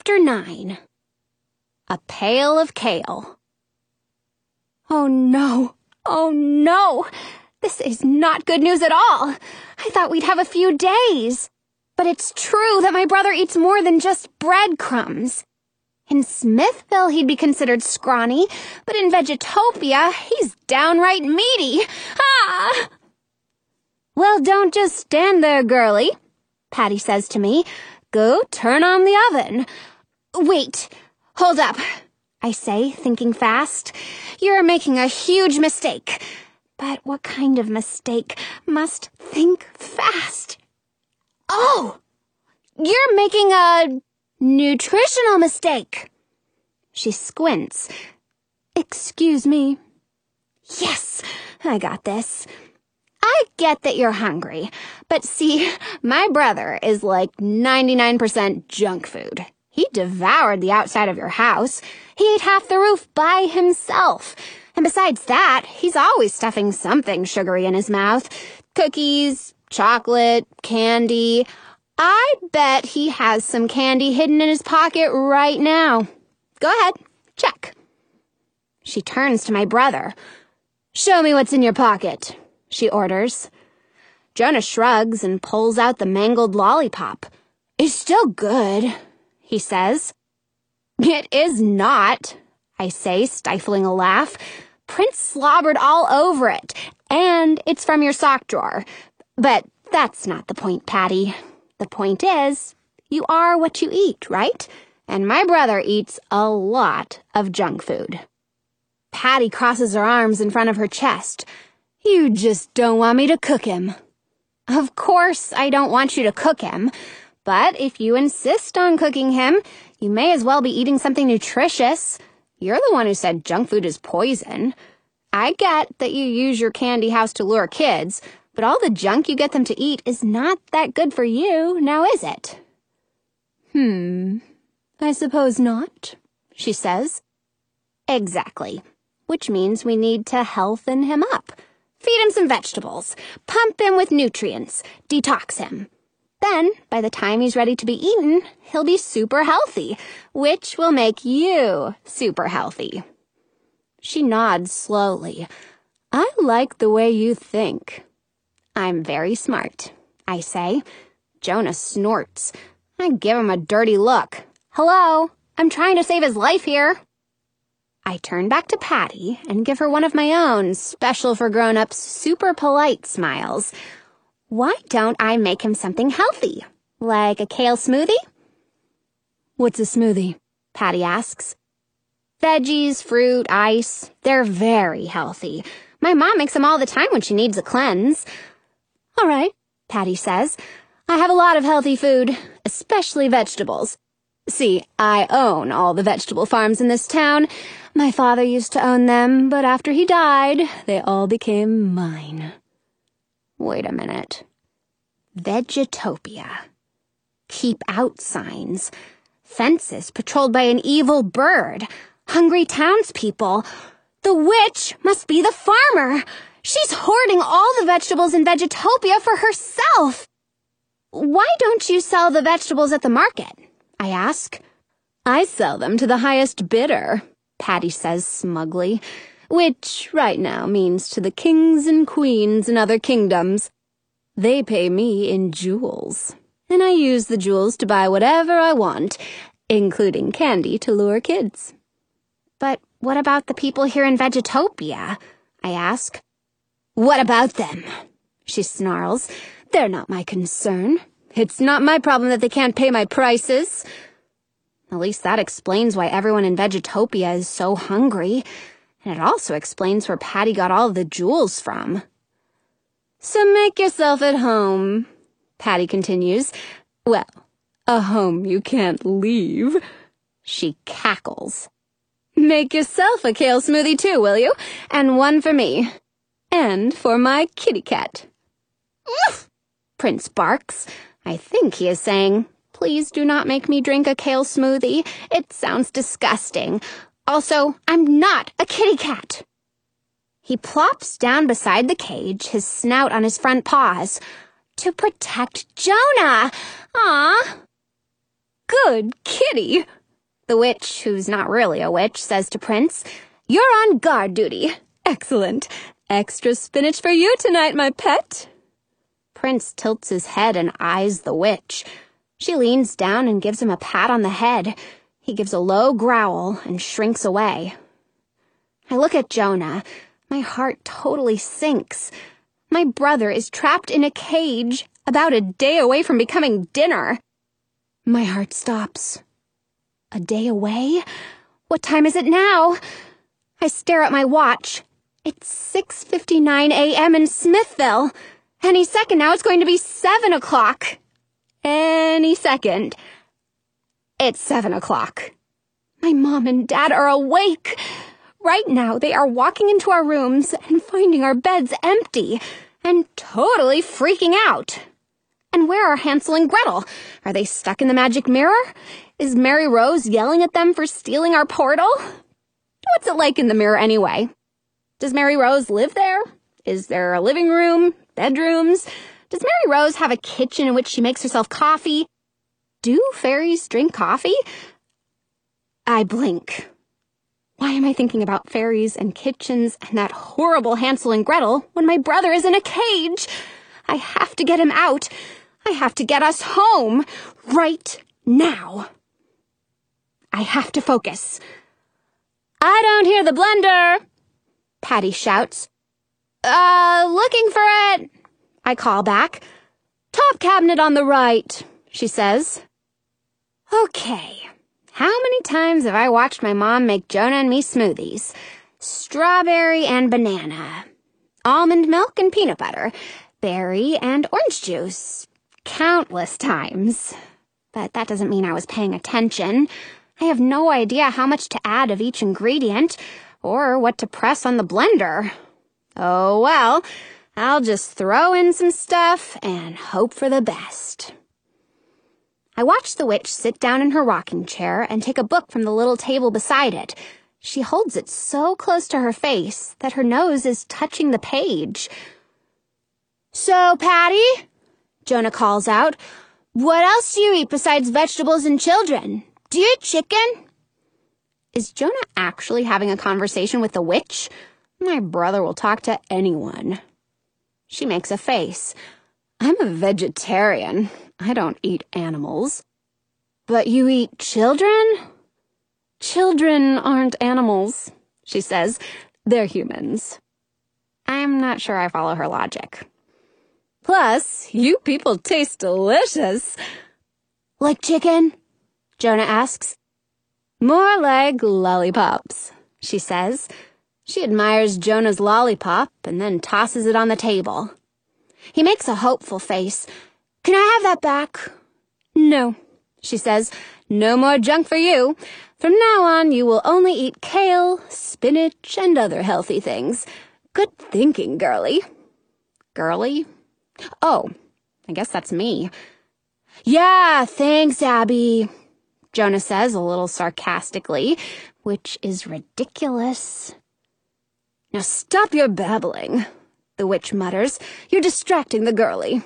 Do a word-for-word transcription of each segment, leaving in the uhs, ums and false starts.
Chapter nine. A Pail of Kale. Oh no, oh no, this is not good news at all. I thought we'd have a few days. But it's true that my brother eats more than just breadcrumbs. In Smithville, he'd be considered scrawny, but in Vegetopia, he's downright meaty. Ah! Well, don't just stand there, girlie, Patty says to me. Go turn on the oven. Wait, hold up, I say, thinking fast. You're making a huge mistake. But what kind of mistake must think fast? Oh, you're making a nutritional mistake. She squints. Excuse me. Yes, I got this. I get that you're hungry, but see, my brother is like ninety-nine percent junk food. He devoured the outside of your house. He ate half the roof by himself. And besides that, he's always stuffing something sugary in his mouth. Cookies, chocolate, candy. I bet he has some candy hidden in his pocket right now. Go ahead, check. She turns to my brother. Show me what's in your pocket, she orders. Jonah shrugs and pulls out the mangled lollipop. It's still good, he says. It is not, I say, stifling a laugh. Prince slobbered all over it, and it's from your sock drawer. But that's not the point, Patty. The point is, you are what you eat, right? And my brother eats a lot of junk food. Patty crosses her arms in front of her chest. You just don't want me to cook him. Of course I don't want you to cook him, but if you insist on cooking him, you may as well be eating something nutritious. You're the one who said junk food is poison. I get that you use your candy house to lure kids, but all the junk you get them to eat is not that good for you, now is it? Hmm, I suppose not, she says. Exactly, which means we need to healthen him up. Feed him some vegetables, pump him with nutrients, detox him. Then, by the time he's ready to be eaten, he'll be super healthy, which will make you super healthy. She nods slowly. I like the way you think. I'm very smart, I say. Jonah snorts. I give him a dirty look. Hello, I'm trying to save his life here. I turn back to Patty and give her one of my own special for grown-ups super polite smiles. Why don't I make him something healthy, like a kale smoothie? What's a smoothie? Patty asks. Veggies, fruit, ice, they're very healthy. My mom makes them all the time when she needs a cleanse. All right, Patty says. I have a lot of healthy food, especially vegetables. See, I own all the vegetable farms in this town. My father used to own them, but after he died, they all became mine. Wait a minute. Vegetopia. Keep out signs. Fences patrolled by an evil bird. Hungry townspeople. The witch must be the farmer. She's hoarding all the vegetables in Vegetopia for herself. Why don't you sell the vegetables at the market? I ask. I sell them to the highest bidder, Patty says smugly, which right now means to the kings and queens in other kingdoms. They pay me in jewels, and I use the jewels to buy whatever I want, including candy to lure kids. But what about the people here in Vegetopia? I ask. What about them? She snarls. They're not my concern. It's not my problem that they can't pay my prices. At least that explains why everyone in Vegetopia is so hungry. And it also explains where Patty got all the jewels from. So make yourself at home, Patty continues. Well, a home you can't leave. She cackles. Make yourself a kale smoothie too, will you? And one for me. And for my kitty cat. Oof! Prince barks. I think he is saying, please do not make me drink a kale smoothie. It sounds disgusting. Also, I'm not a kitty cat. He plops down beside the cage, his snout on his front paws. To protect Jonah. Aw. good kitty. The witch, who's not really a witch, says to Prince, "You're on guard duty." "Excellent. Extra spinach for you tonight, my pet." Prince tilts his head and eyes the witch. She leans down and gives him a pat on the head. He gives a low growl and shrinks away. I look at Jonah. My heart totally sinks. My brother is trapped in a cage, about a day away from becoming dinner. My heart stops. A day away? What time is it now? I stare at my watch. It's six fifty-nine a m in Smithville. Any second now it's going to be seven o'clock. Any second. It's seven o'clock. My mom and dad are awake. Right now they are walking into our rooms and finding our beds empty and totally freaking out. And where are Hansel and Gretel? Are they stuck in the magic mirror? Is Mary Rose yelling at them for stealing our portal? What's it like in the mirror anyway? Does Mary Rose live there? Is there a living room? Bedrooms? Does Mary Rose have a kitchen in which she makes herself coffee? Do fairies drink coffee? I blink. Why am I thinking about fairies and kitchens and that horrible Hansel and Gretel when my brother is in a cage? I have to get him out. I have to get us home. Right now. I have to focus. "I don't hear the blender," Patty shouts. Uh, looking for it," I call back. "Top cabinet on the right," she says. Okay, how many times have I watched my mom make Jonah and me smoothies? Strawberry and banana, almond milk and peanut butter, berry and orange juice. Countless times. But that doesn't mean I was paying attention. I have no idea how much to add of each ingredient, or what to press on the blender. Oh well, I'll just throw in some stuff and hope for the best. I watch the witch sit down in her rocking chair and take a book from the little table beside it. She holds it so close to her face that her nose is touching the page. "So, Patty," Jonah calls out, "what else do you eat besides vegetables and children? Do you eat chicken?" Is Jonah actually having a conversation with the witch? My brother will talk to anyone. She makes a face. "I'm a vegetarian. I don't eat animals." "But you eat children?" "Children aren't animals," she says. "They're humans." I'm not sure I follow her logic. "Plus, you people taste delicious." "Like chicken?" Jonah asks. "More like lollipops," she says. She admires Jonah's lollipop and then tosses it on the table. He makes a hopeful face. "Can I have that back?" "No," she says. "No more junk for you. From now on, you will only eat kale, spinach, and other healthy things. Good thinking, girlie." Girlie? Oh, I guess that's me. "Yeah, thanks, Abby," Jonah says a little sarcastically, which is ridiculous. "Now stop your babbling," the witch mutters. "You're distracting the girlie."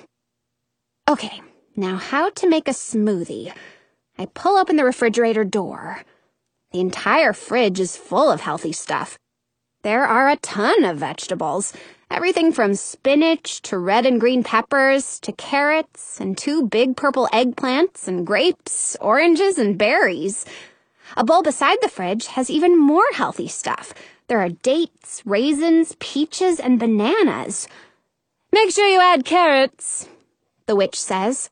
Okay, now how to make a smoothie. I pull open the refrigerator door. The entire fridge is full of healthy stuff. There are a ton of vegetables. Everything from spinach to red and green peppers to carrots and two big purple eggplants and grapes, oranges, and berries. A bowl beside the fridge has even more healthy stuff. There are dates, raisins, peaches, and bananas. "Make sure you add carrots," the witch says.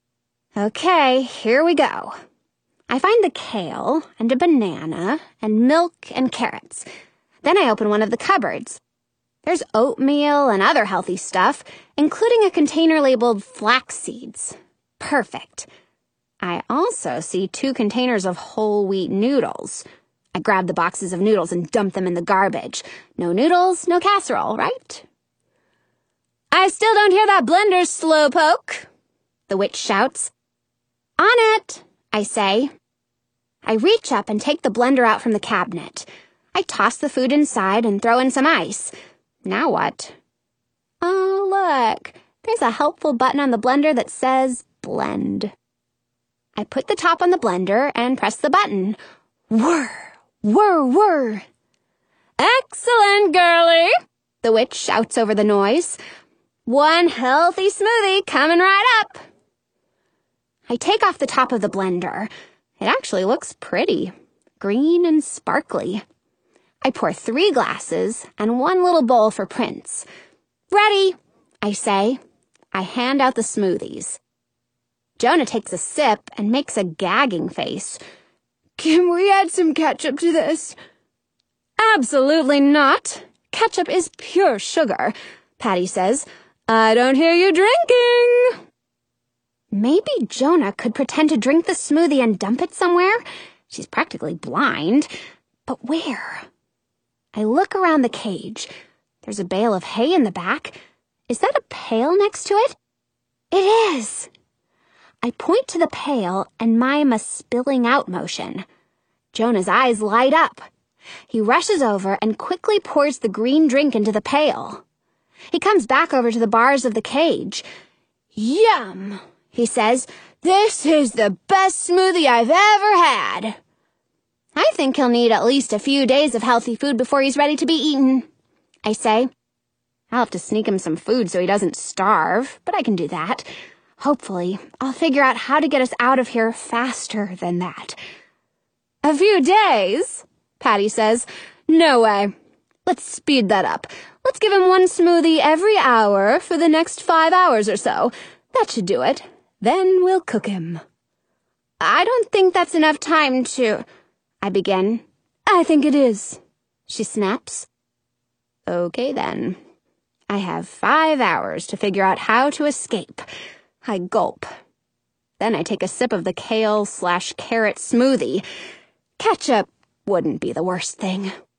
Okay, here we go. I find the kale and a banana and milk and carrots. Then I open one of the cupboards. There's oatmeal and other healthy stuff, including a container labeled flax seeds. Perfect. I also see two containers of whole wheat noodles. I grab the boxes of noodles and dump them in the garbage. No noodles, no casserole, right? "I still don't hear that blender, slowpoke," the witch shouts. "On it," I say. I reach up and take the blender out from the cabinet. I toss the food inside and throw in some ice. Now what? Oh, look, there's a helpful button on the blender that says blend. I put the top on the blender and press the button. Whir, whir, whir. Excellent, girlie, the witch shouts over the noise. One healthy smoothie coming right up. I take off the top of the blender. It actually looks pretty, green and sparkly. I pour three glasses and one little bowl for Prince. Ready, I say. I hand out the smoothies. Jonah takes a sip and makes a gagging face. Can we add some ketchup to this? Absolutely not. Ketchup is pure sugar, Patty says. I don't hear you drinking. Maybe Jonah could pretend to drink the smoothie and dump it somewhere. She's practically blind. But where? I look around the cage. There's a bale of hay in the back. Is that a pail next to it? It is. I point to the pail and mime a spilling out motion. Jonah's eyes light up. He rushes over and quickly pours the green drink into the pail. He comes back over to the bars of the cage. Yum, he says. This is the best smoothie I've ever had. I think he'll need at least a few days of healthy food before he's ready to be eaten, I say. I'll have to sneak him some food so he doesn't starve, but I can do that. Hopefully, I'll figure out how to get us out of here faster than that. A few days, Patty says. No way. Let's speed that up. Let's give him one smoothie every hour for the next five hours or so. That should do it. Then we'll cook him. I don't think that's enough time to... I begin. I think it is, she snaps. Okay, then. I have five hours to figure out how to escape. I gulp. Then I take a sip of the kale slash carrot smoothie. Ketchup wouldn't be the worst thing.